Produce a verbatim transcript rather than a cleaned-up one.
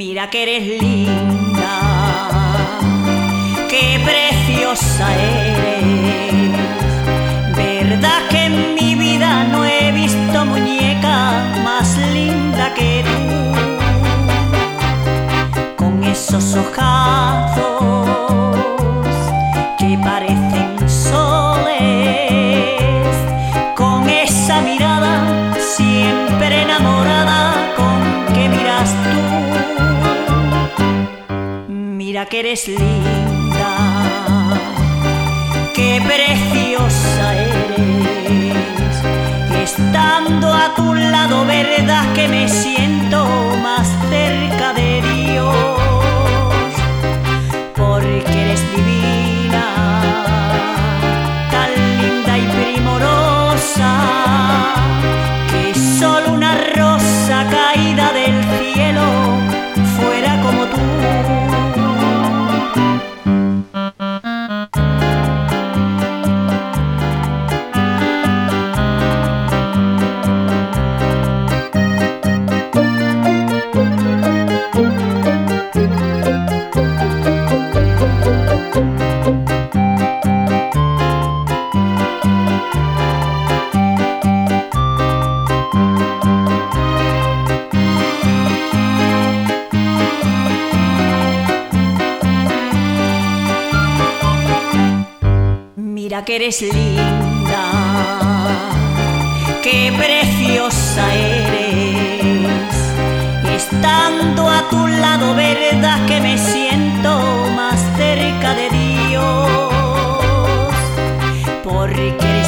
Mira que eres linda, qué preciosa eres. Verdad que en mi vida no he visto muñeca más linda que tú, con esos ojazos que parecen soles, con esa mirada siempre enamorada con que miras tú. Mira que eres linda, qué preciosa eres. Estando a tu lado, verdad que me siento más cerca de Dios, porque eres divina, tan linda y primorosa, que solo una rosa caída del cielo fuera como tú. Mira que eres linda, qué preciosa eres. Estando a tu lado, verdad que me siento más cerca de Dios, porque